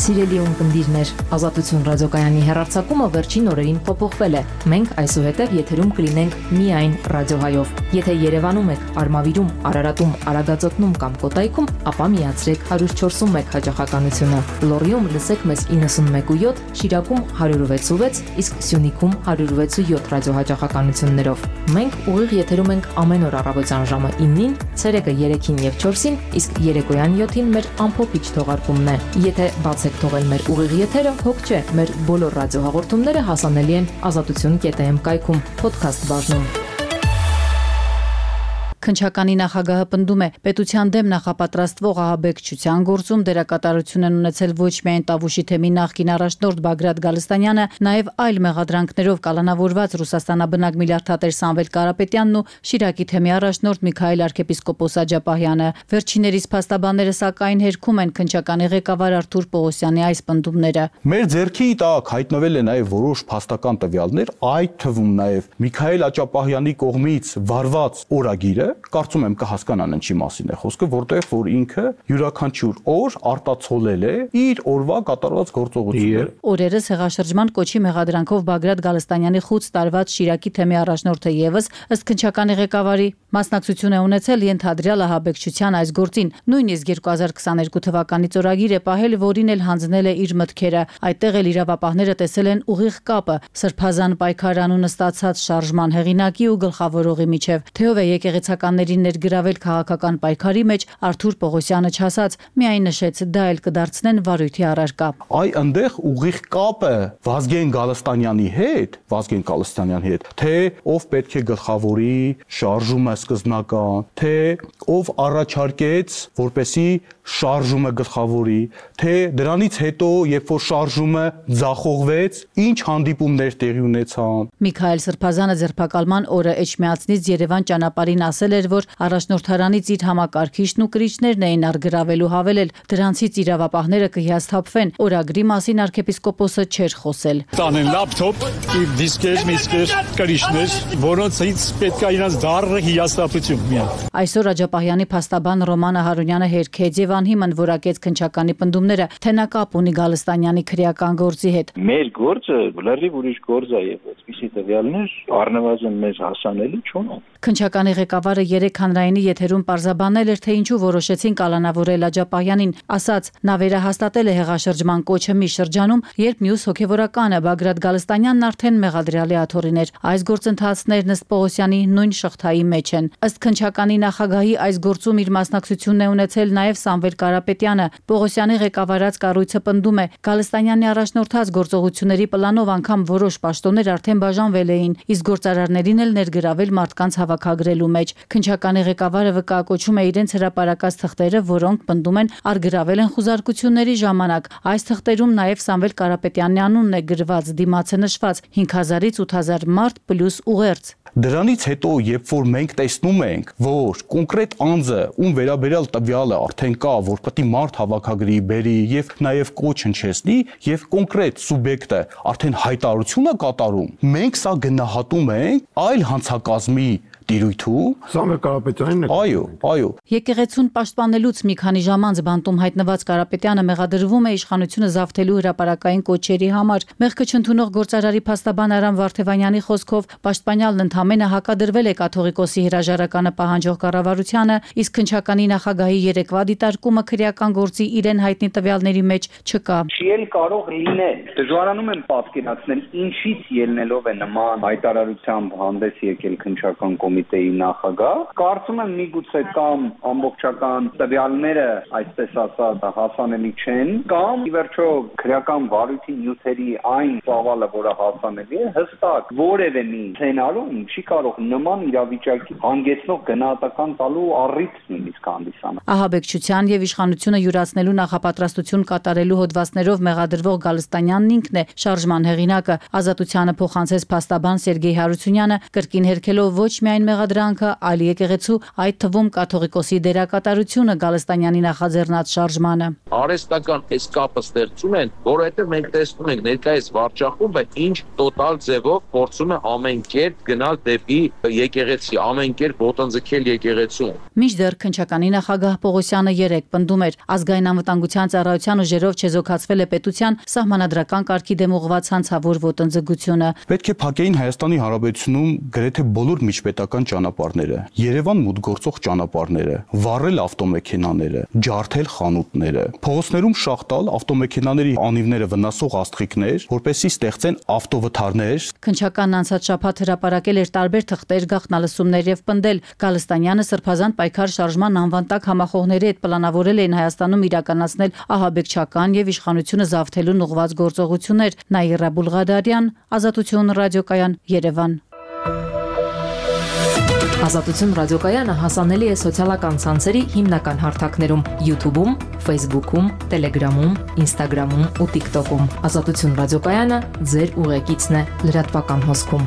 Սիրելի ունկնդիրներ, Ազատություն ռադիոկայանի հեռարձակումը վերջին օրերին փոփոխվել է։ Մենք այսուհետև եթերում կլինենք միայն ռադիոհայով։ Եթե Երևանում եք, Արմավիրում, Արարատում, Արագածոտնում կամ Կոտայքում, ապա միացրեք 104.1 հաճախականությունը։ Լոռիում լսեք մեզ 91.7, Շիրակում 106.6, իսկ Սյունիքում 106.7 ռադիոհաճախականություններով։ Մենք ուղիղ եթերում ենք ամեն օր առավոտյան ժամը 9-ին, ցերեկը 3-ին եւ 4-ին, իսկ երեկոյան 7-ին մեր ամփոփիչ թողարկումն է։ Եթե բացեք թողել մեր ուղիղ եթերը, հոգ չէ, մեր բոլոր ռադիոհաղորդումները հասանելի են azatutun.am կայքում, podcast բաժնում։ Քննչականի նախագահը պնդում է, պետության դեմ նախապատրաստվող ահաբեկչության գործում դերակատարություն են ունեցել ոչ միայն Տավուշի թեմի նախկին առաջնորդ Բագրատ Գալստանյանը, նաև այլ մեղադրանքներով կալանավորված Ռուսաստանաբնակ միլիարդատեր Սամվել Կարապետյանն ու Շիրակի թեմի առաջնորդ Միքայել arczepiskopos Աջապահյանը։ Վերջիններիս փաստաբանները սակայն հերքում են քննչականի ղեկավար Արթուր Պողոսյանի այս պնդումները։ Մեր ձեռքի տակ հայտնվել է նաև որոշ փաստական տվյալներ, այդ թվում նաև Միքայել Աջապահյանի կողմից վարված օրագիրը, կարծում եմ կհասկանան ինչի մասին է խոսքը, որտեղ որ ինքը յուրաքանչյուր օր արտացոլել է իր օրվա կատարված գործողությունները։ Օրերս հեղաշրջման կոչի մեղադրանքով Բագրատ Գալստանյանի խուծ տարված Շիրակի թեմի առաջնորդը եւս ըստ քննչականի ղեկավարի մասնակցություն է ունեցել ենթադրյալ ահաբեկչության այս գործին։ Նույնիսկ 2022 թվականից օրագիր է պահել, որին էլ հանձնել է իր մտքերը։ Այդտեղ էլ իրավապահները տեսել են ուղիղ կապը Սրբազան պայքար անունը ստացած շարժման հեղինակի ու գլխավորողի միջև։ Թե ով է եկեղեցականներին ներգրավել քաղաքական պայքարի մեջ, Արթուր Պողոսյանը չասաց, միայն նշեց, դա էլ կդարձնեն վարույթի առարկա։ Այ այնտեղ ուղիղ կապը Վազգեն Գալստանյանի հետ, թե ով պետք է գլխավորի շարժումը սկզբնական, թե ով առաջարկեց, որպեսի շարժումը գլխավորի, թե դրանից հետո, երբ որ շարժումը ձախողվեց, ինչ հանդիպումներ տեղի ունեցան։ Միքայել Սրբազանը ձերբակալման օրը Էջմիածնից Երևան ճանապարհին ասել էր, որ առաջնորդարանից իր համակարգիչն ու կրիչներն էին առգրավել ու հավելել, դրանցից իրավապահները կհիասթափվեն։ Օրագրի մասին arczepiskopos-ը չէր խոսել։ Տանեն լապտոպ, դիսկեր, միսկեր, կրիչներ, որոնցից պետք է իրանց դառը հիասթափություն միան։ Այսօր Աջապահյանի փաստաբան Ռոման Ահարոնյանը հերքեց եւ անհիմն որակեց քննչականի պնդումները, թե նա կապ ունի Գալստանյանի քրեական գործի հետ։ Մեր գործը լրիվ ուրիշ գործ է եւ այսպիսի տվյալներ առնվազն մեզ հասանելի չունեն։ Քննչականի ղեկավարը 3 հանրայինի եթերում պարզաբանել էր, թե ինչու որոշեցին կալանավորել Աջապահյանին, ասաց, նա վերահաստատել է հեղաշրջման կոչը մի շրջանում, երբ մյուս հոգևորականը Բագրատ Գալստանյանն արդեն մեղադրյալի աթոռին էր։ Այս գործընթացներն ըստ Պողոսյանի նույն շղթայի մեջ են։ Ըստ քննչականի նախագահի այս գործում իր մասնակցությունն է ունեցել նաև Սամվել Կարապետյանը։ Պողոսյանի ղեկավարած կառույցը պնդում է, Գալստանյանի առաջնորդած գործողությունների պլանով անգամ որոշ պաշտոններ արդեն բաժանվել էին, իսկ գործարարներին էլ ներգրավել մարդկանց հավաքագրելու մեջ։ Քննչականի ղեկավարը վկայակոչում է իրենց հրապարակած թղթերը, որոնք պնդում են արգրավել են խուզարկությունների ժամանակ։ Այս թղթերում նաև Սամվել Կարապետյանի անունն է գրված, դիմացը նշված 5000-ից 8000 մարդ պլյուս ուղերձ։ Դրանից հետո, երբ որ մենք տեսնում ենք, որ կոնկրետ անձը, ում վերաբերյալ տվյալը արդեն կա, որ պետք է մարդ հավաքագրի, բերի եւ նաեւ կոչ հնչեցնի, եւ կոնկրետ սուբյեկտը արդեն հայտարարություն է կատարում, մենք սա գնահատում ենք այլ հանցակազմի տիրույթում Սամվել Կարապետյանին։ Այո։ Եկեղեցուն պաշտպանելուց մի քանի ժամ անց բանտում հայտնված Կարապետյանը մեղադրվում է իշխանությունը զավթելու հրապարակային կոչերի համար։ Մեղքը չընդունող գործարարի փաստաբան Արամ Վարդևանյանի խոսքով պաշտպանյալն ընդամենը հակադրվել է կաթողիկոսի հրաժարականը պահանջող կառավարությանը, իսկ քննչականի նախագահի երեկվա դիտարկումը քրեական գործի իրեն հայտնի տվյալների մեջ չկա։ Չի էլ կարող լինել։ Դժվարանում եմ պատկերացնել, ինչից ելնելով է նման հայտարարությամբ հանդես եկել քննչական կոմիտեի նախագահ։ Կարծում եմ միգուցե կամ ամբողջական տվյալները, այսպես ասած, հասանելի չեն, կամ ի վերջո քրեական վարույթի նյութերի այն ծավալը, որը հասանելի է, հստակ որևէ մի սցենարում չի կարող նման իրավիճակի հանգեցնող գնահատական տալու առիթ նույնիսկ հանդիսանալ։ Ահաբեկչության եւ իշխանությունը յուրացնելու նախապատրաստություն կատարելու հոդվածներով մեղադրվող Գալստանյանն ինքն է շարժման հեղինակը։ Ազատությանը փոխանցեց փաստաբան Սերգեյ Հարությունյանը, կրկին հերքելով ոչ միայն ամեն մեղադրանքը, այլ եկեղեցու, այդ թվում կաթողիկոսի դերակատարությունը Գալստանյանի նախաձեռնած շարժմանը։ Արհեստական այս կապը ստեղծում են, որովհետև մենք տեսնում ենք ներկայիս վարչախումբը ինչ տոտալ ձևով փորձում է ամեն կերպ գնալ դեպի եկեղեցի, ամեն կերպ ոտնձգել եկեղեցուն։ Մինչդեռ քննչականի նախագահ Պողոսյանը երեկ պնդում էր, ազգային անվտանգության ծառայության ուժերով չեզոքացվել է պետության սահմանադրական կարգի դեմ ուղղված հանցավոր ոտնձգությունը։ Պետք է փակեին Հայաստանի Հանրապետությունում գրեթե բոլոր միջպետական ճանապարհները, Երևան մուտք գործող ճանապարհները, վառել ավտոմեքենաները, ջարդել խանութները, փողոցներում շաղտալ ավտոմեքենաների անիվները վնասող աստղիկներ, որպեսզի ստեղծեն ավտովթարներ։ Քննչականն անցած շաբաթ հրապարակել էր տարբեր թղթեր, գաղտնալսումներ եւ պնդել Գալստանյանը սրբազան պայքար շարժման անվան տակ համախոհների հետ պլանավորել էին Հայաստանում իրականացնել ահաբեկչական եւ իշխանությունը զավթելուն ուղղված գործողություններ։ Նաիրա Բուլղադարյան, Ազատություն ռադիոկայան, Երևան։ Ազատություն ռադիոկայանը հասանելի է սոցիալական ցանցերի հիմնական հարթակներում՝ YouTube-ում, Facebook-ում, Telegram-ում, Instagram-ում ու TikTok-ում։ Ազատություն ռադիոկայանը ձեր ուղեկիցն է լրատվական հոսքում։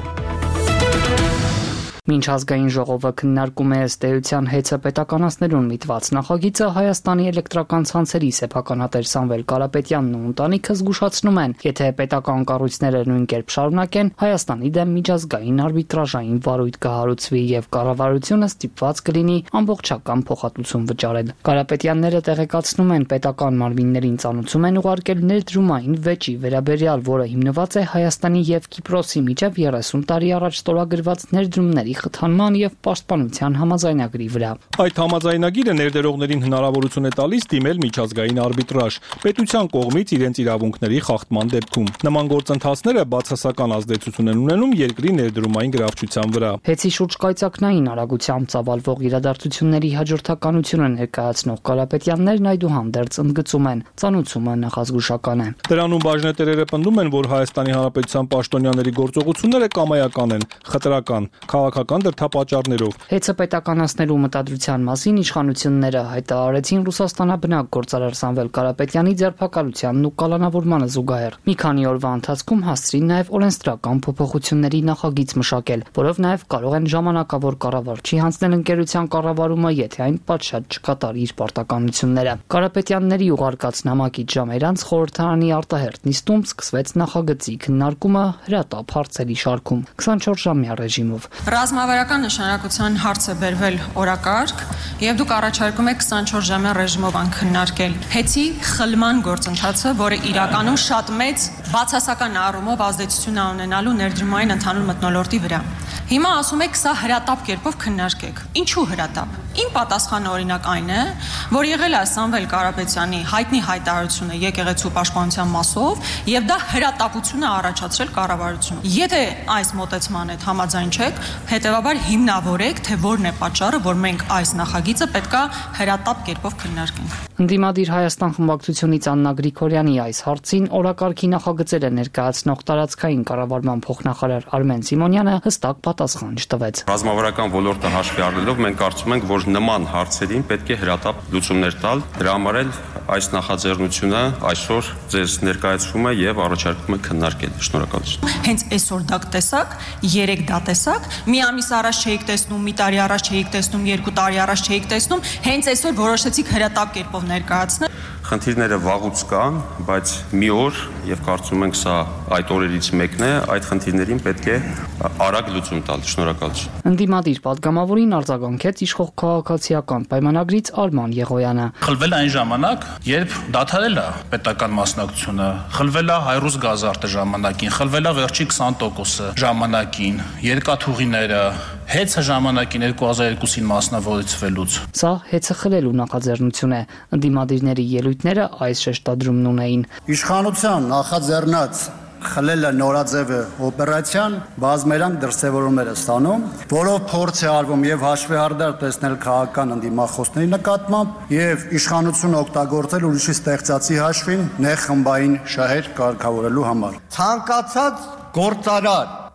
Մինչ ազգային ժողովը քննարկում է ըստ էության հեծը պետականացնելուն միտված նախագիծը, Հայաստանի էլեկտրական ցանցերի սեփականատեր Սամվել Կարապետյանն ու ընտանիքը զգուշացնում են, եթե պետական կառույցները նույն կերպ շարունակեն, Հայաստանի դեմ միջազգային արբիտրաժային վարույթ կհարուցվի եւ կառավարությունը ստիպված կլինի ամբողջական փոխհատուցում վճարել։ Կարապետյանները տեղեկացնում են, պետական մարմիններին ծանուցում են ուղարկել ներդրումային վեճի վերաբերյալ, որը հիմնված է Հայաստանի եւ Կիպրոսի միջև 30 տարի առաջ ստորագրված ներդրումների խթանման եւ պաշտպանության համաձայնագրի վրա։ Այդ համաձայնագիրը ներդրողներին հնարավորություն է տալիս դիմել միջազգային արբիտրաժ պետության կողմից իրենց իրավունքների խախտման դեպքում։ Նման գործընթացները բացասական ազդեցություն են ունենում երկրի ներդրումային գրավչության վրա։ Հեծի շուրջ կայծակնային արագությամբ ծավալվող իրադարձությունների հաջորդականությունը ներկայացնող Կարապետյաններն այդուհանդերձ ընդգծում են, ծանուցումը նախազգուշական է։ Դրանում բաժնետերերը պնդում են, որ Հայաստանի Հանրապետության պաշտոնյաների գործողությունները կամայական են, խտրական, քաղաքական դրդապատճառներով։ Հեծը պետականացնելու մտադրության մասին իշխանությունները հայտարարեցին Ռուսաստանաբնակ գործարար Սամվել Կարապետյանի ձերբակալությանն ու կալանավորմանը զուգահեռ։ Մի քանի օրվա ընթացքում հասցրին նաև օրենսդրական փոփոխությունների նախագիծ մշակել, որով նաև կարող են ժամանակավոր կառավարչի հանձնել ընկերության կառավարումը, եթե այն պատշաճ չկատարի իր պարտականությունները։ Կարապետյանների ուղարկած նամակից ժամեր անց խորհրդարանի արտահերթ նիստում սկսվեց նախագծի քննարկումը հրատապ հարցերի շարքում 24-ժամյա ռեժիմով։ Ռազմավարական նշանակության հարց է բերվել օրակարգ եւ դուք առաջարկում եք 24-ժամյա ռեժիմով անկնարկել հեծի խլման գործընթացը, որը իրականում շատ մեծ բացասական առումով ազդեցություն է ունենալու ներդրումային ընդհանուր մթնոլորտի վրա։ Հիմա ասում եք սա հրատապ կերպով քննարկեք։ Ինչու հրատապ։ Իմ պատասխանը օրինակ այն է, որ եղել է Սամվել Կարապետյանի հայտնի հայտարարությունը եկեղեցու պաշտպանության մասով եւ դա հրատապություն է առաջացրել կառավարությունը։ Եթե այս մոտեցման հետ համաձայն չեք, հետեւաբար հիմնավորեք, թե որն է պատճառը, որ մենք այս նախագիծը պետքա հրատապ կերպով քննարկենք։ Ընդդիմադիր Հայաստան խմբակցությունից Աննա Գրիգորյանի այս հարցին օրակարգի նախագծերը ներկայացնող տարածքային կառավարման փոխնախարար Արմեն Սիմոնյանը հստակ պատասխան չտվեց։ Ռազմավարական ոլորտը հաշվի առնելով մենք կարծում ենք, որ նման հարցերին պետք է հրատապ լուծումներ տալ, դրա համար էլ այս նախաձեռնությունը այսօր ձեզ ներկայացվում է եւ առաջարկում ենք քննարկել։ Շնորհակալություն։ Հենց այսօր դա տեսակ, 3 դա տեսակ, մի ամիս առաջ չէիք տեսնում, մի տարի առաջ չէիք տեսնում, 2 տարի առաջ չէիք տեսնում, հենց այսօր որոշեցիք հրատապ կերպով ներկայացնել։ Խնդիրները վաղուց կան, բայց մի օր եւ կարծում ենք սա այդ օրերից մեկն է, այդ խնդիրներին պետք է արագ լուծում տալ։ Շնորհակալություն։ Ընդդիմադիր պատգամավորին արձագանքեց իշխող քաղաքացիական պայմանագրից Արման Եղոյանը։ Խլվել այն ժամանակ, երբ դադարել է պետական մասնակցությունը, խլվել է Հայրուս գազարտը ժամանակին, խլվել է վերջի 20%-ը ժամանակին, երկաթուղիները, հեծը ժամանակին 2002-ին մասնավորեցվելուց։ Սա հեծը խլելու նախաձեռնություն է։ Ընդդիմադիրների ելույթները այս շեշտադրումն ունեին։ Իշխանության նախաձեռնած խլելը նորաձև օպերացիան բազմերանգ դրսևորումներ է ստանում, որով փորձ է արվում եւ հաշվեհարդար տեսնել քաղաքական ընդդիմախոսների նկատմամբ եւ իշխանությունը օգտագործել ուրիշի ստեղծածի հաշվին նեղ խմբային շահեր կարգավորելու համար։ Ցանկացած գործարար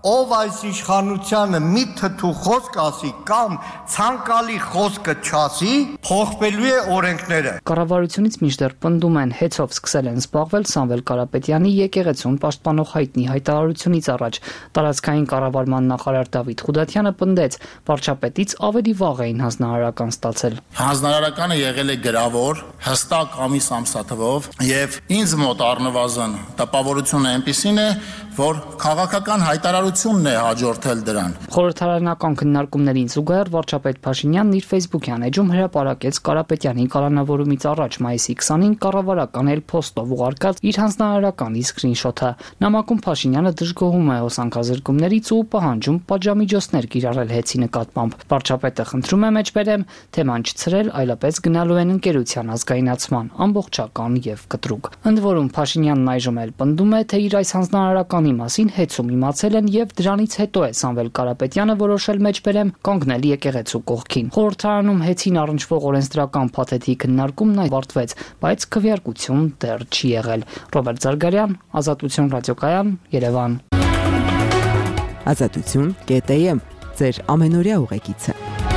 ով այս իշխանությանը մի թթու խոսք ասի կամ ցանկալի խոսքը չասի, փոխվելու է օրենքները։ Կառավարությունից մինչդեռ պնդում են, հեծով սկսել են զբաղվել Սամվել Կարապետյանի եկեղեցուն պաշտպանող հայտնի հայտարարությունից առաջ։ Տարածքային կառավարման նախարար Դավիթ Խուդատյանը պնդեց, վարչապետից ավելի վաղ էին հանձնարարական ստացել։ Հանձնարարականը եղել է գրավոր, հստակ ամսաթվով եւ ինձ մոտ առնվազն տպավորությունը այնպիսին է, որ քաղաքական հայտարարությունն է հաջորդել դրան։ Խորհրդարանական քննարկումներին զուգահեռ վարչապետ Փաշինյանն իր Facebook-յան էջում հրապարակեց Կարապետյանի կալանավորումից առաջ մայիսի 20-ին կառավարական էլ փոստով ուղարկած իր հանձնարարականի սկրինշոթը։ Նամակում Փաշինյանը դժգոհում է հոսանքազրկումներից ու պահանջում պատժամիջոցներ կիրառել հեծի նկատմամբ։ Վարչապետը խնդրում է մեջբերեմ թեման չցրել, այլապես գնալու են ընկերության ազգայնացման, ամբողջական եւ կտրուկ։ Ընդ որում Փաշինյանն այժմ էլ պնդում է, թե իր այս հանձնարարականի մասին հեծում իմացել են եւ դրանից հետո է Սամվել Կարապետյանը որոշել մեջբերեմ կանգնել եկեղեցու կողքին։ Խորհրդարանում հեծին առնչվող օրենսդրական փաթեթի քննարկումն ավարտվեց, բայց քվեարկություն դեռ չի եղել։ Ռոբերտ Զարգարյան, Ազատություն ռադիոկայան, Երևան։ Ազատություն.am ձեր ամենօրյա ուղեկիցը։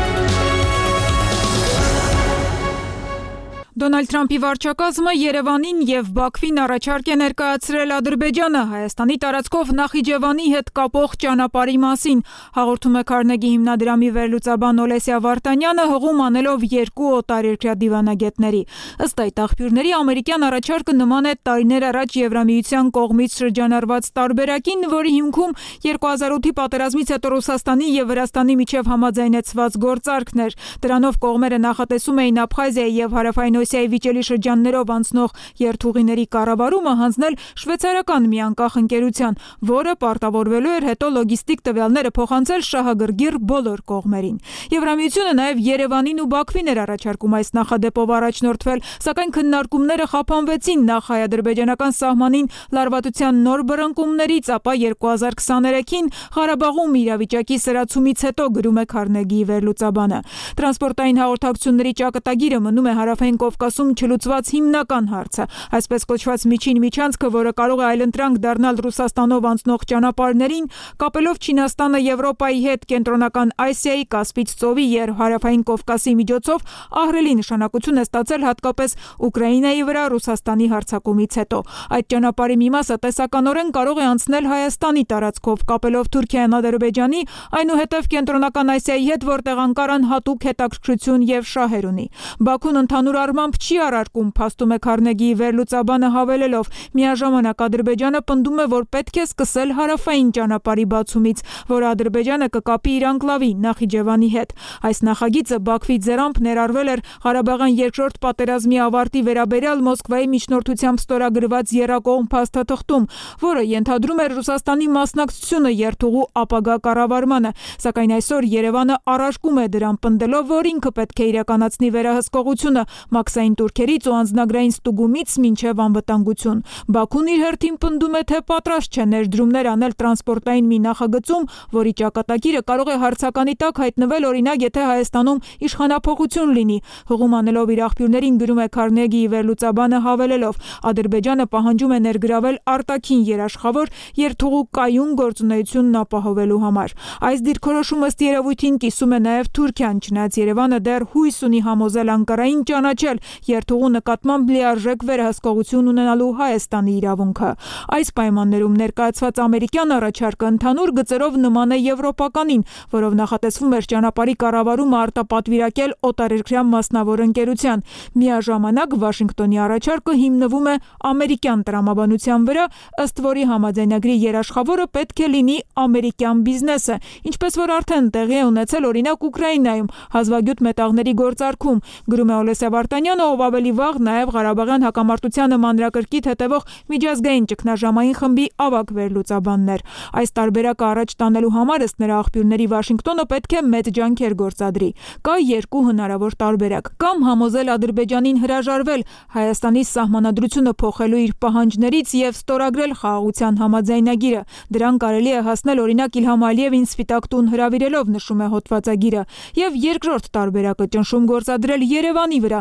Դոնալդ Թրամփի վարչակազմը Երևանին եւ Բաքվին առաջարկ է ներկայացրել Ադրբեջանը Հայաստանի տարածքով Նախիջևանի հետ կապող ճանապարհի մասին, հաղորդում է Քարնեգի հիմնադրամի վերլուծաբան Օլեսիա Վարդանյանը, հղում անելով երկու օտարերկրյա դիվանագետների։ Ըստ այդ աղբյուրների, ամերիկյան առաջարկը նման է տարիներ առաջ Եվրամիության կողմից շրջանառված տարբերակին, որի հիմքում 2008-ի պատերազմից հետո Ռուսաստանի եւ Վրաստանի միջև համաձայնեցված գործարքն էր։ Դրանով կողմերը նախատեսում էին Աբխազիայի եւ Հարավային Օսիայի վիճելի շրջաններով անցնող երթուղիների կառավարումը հանձնել շվեյցարական մի անկախ ընկերության, որը պարտավորվելու էր հետո լոգիստիկ տվյալները փոխանցել շահագրգիռ բոլոր կողմերին։ Եվրամիությունը նաև Երևանին ու Բաքվին էր առաջարկում այս նախադեպով առաջնորդվել, սակայն քննարկումները խափանվեցին նախ հայ-ադրբեջանական սահմանին լարվածության նոր բռնկումներից, ապա 2023-ին Ղարաբաղում իրավիճակի սրացումից հետո, գրում է Քարնեգիի վերլուծաբանը։ Տրանսպորտային հաղորդակցությունների ճակատագիրը մնում է Հարավային Կովկասում չլուծված հիմնական հարցը, այսպես կոչված միջին միջանցքը, որը կարող է այլընտրանք դառնալ Ռուսաստանով անցնող ճանապարհներին, կապելով Չինաստանը Եվրոպայի հետ, Կենտրոնական Ասիայի, Կասպից ծովի եւ Հարավային Կովկասի միջոցով ահռելի նշանակություն է ստացել հատկապես Ուկրաինայի վրա Ռուսաստանի հարձակումից հետո։ Այդ ճանապարհի մի մասը տեսականորեն կարող է անցնել Հայաստանի տարածքով, կապելով Թուրքիան Ադրբեջանի, այնուհետև Կենտրոնական Ասիայի հետ, որտեղ Անկարան հատուկ հետաքրքրություն եւ շահեր ունի։ Բաքուն ընդհանուր առմամբ չի արարքում, փաստում է Քարնեգիի վերլուծաբանը հավելելով, միաժամանակ Ադրբեջանը պնդում է, որ պետք է սկսել հարավային ճանապարհի բացումից, որ Ադրբեջանը կկապի իր անկլավի Նախիջևանի հետ։ Այս նախագիծը Բաքվի ձեռամբ ներառվել էր Ղարաբաղյան երկրորդ պատերազմի ավարտի վերաբերյալ Մոսկվայի միջնորդությամբ ստորագրված եռակողմ փաստաթղթում, որը ենթադրում էր Ռուսաստանի մասնակցությունը երթուղու ապագա կառավարմանը, սակայն այսօր Երևանը առարկում է դրան, պնդելով, որ ինքը պետք է իրականացնի վերահսկողությունը մաքսային турքերից ու անձնագրային ստուգումից մինչև անվտանգություն։ Բաքուն իր հերթին պնդում է, թե պատրաստ չէ ներդրումներ անել տրանսպորտային մի նախագծում, որի ճակատագիրը կարող է հարցականի տակ հայտնվել, օրինակ, եթե Հայաստանում իշխանափոխություն լինի։ Հղում անելով իր աղբյուրներին, գրում է Քարնեգիի վերլուծաբանը հավելելով, Ադրբեջանը պահանջում է ներգրավել արտաքին երաշխավոր երթուղու կայուն գործունեությունն ապահովելու համար։ Այս դիրքորոշումը ըստ երևույթին կիսում է նաև Թուրքիան, չնայած Երևանը դեռ հույս ունի համոզել Անկարային ճանաչել երթուղու նկատմամբ լիարժեք վերահսկողություն ունենալու Հայաստանի իրավունքը։ Այս պայմաններում ներկայացված ամերիկյան առաջարկը ընդհանուր գծերով նման է եվրոպականին, որով նախատեսվում էր ճանապարհի կառավարումը արտապատվիրակել օտարերկրյա մասնավոր ընկերության։ Միաժամանակ Վաշինգտոնի առաջարկը հիմնվում է ամերիկյան տրամաբանության վրա, ըստ որի համաձայնագրի երաշխավորը պետք է լինի ամերիկյան բիզնեսը, ինչպես որ արդեն տեղի է ունեցել օրինակ Ուկրաինայում հազվագյուտ մետաղների գործարքում, գրում է Օլեսիա Վարդանյանը, ով ավելի վաղ նաև Ղարաբաղյան հակամարտությանը մանրակրկիտ հետևող միջազգային ճգնաժամային խմբի ավագ վերլուծաբանն էր։ Այս տարբերակը առաջ տանելու համար ըստ նրա աղբյուրների Վաշինգտոնը պետք է մեծ ջանքեր գործադրի։ Կա երկու հնարավոր տարբերակ՝ կամ համոզել Ադրբեջանին հրաժարվել Հայաստանի սահմանադրությունը փոխելու իր պահանջներից եւ ստորագրել խաղաղության համաձայնագիրը։ Դրան կարելի է հասնել օրինակ Իլհամ Ալիևին Սպիտակ տուն հրավիրելով, նշում է հոդվածագիրը։ Եվ երկրորդ տարբերակը ճնշում գործադրել Երևանի վրա, որպես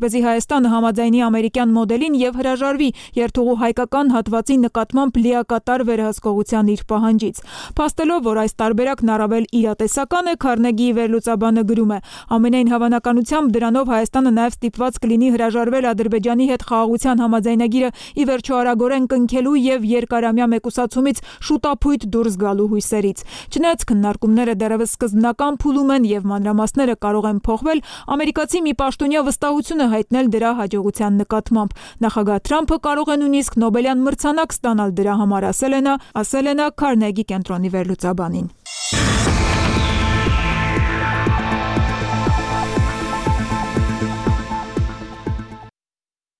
որպեսզի Հայաստանը համաձայնի ամերիկյան մոդելին եւ հրաժարվի երթուղու հայկական հատվածի նկատմամբ լիակատար վերահսկողության իր պահանջից։ Փաստելով, որ այս տարբերակն առավել իրատեսական է, Քարնեգիի վերլուծաբանը գրում է. ամենայն հավանականությամբ դրանով Հայաստանը նաեւ ստիպված կլինի հրաժարվել Ադրբեջանի հետ խաղաղության համաձայնագիրը ի վերջո արագորեն կնքելու եւ երկարամյա մեկուսացումից շուտափույթ դուրս գալու հույսերից։ Չնայած քննարկումները դեռևս սկզբնական փուլում են եւ մանրամասները կարող են փոխվել, ամերիկացի մի պաշտոնյա վստահություն է հայտնել դրա հաջողության նկատմամբ։ Նախագահ Թրամփը կարող է նույնիսկ Նոբելյան մրցանակ ստանալ դրա համար, ասել է նա Քարնեգի կենտրոնի վերլուծաբանին։